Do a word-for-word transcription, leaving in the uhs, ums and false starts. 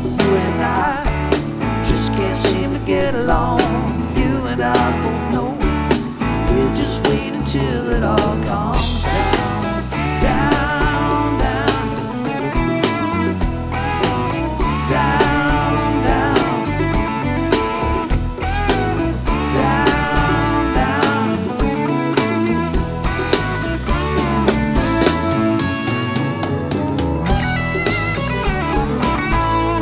You and I just can't seem to get along. You and I both know we'll just wait until it all comes.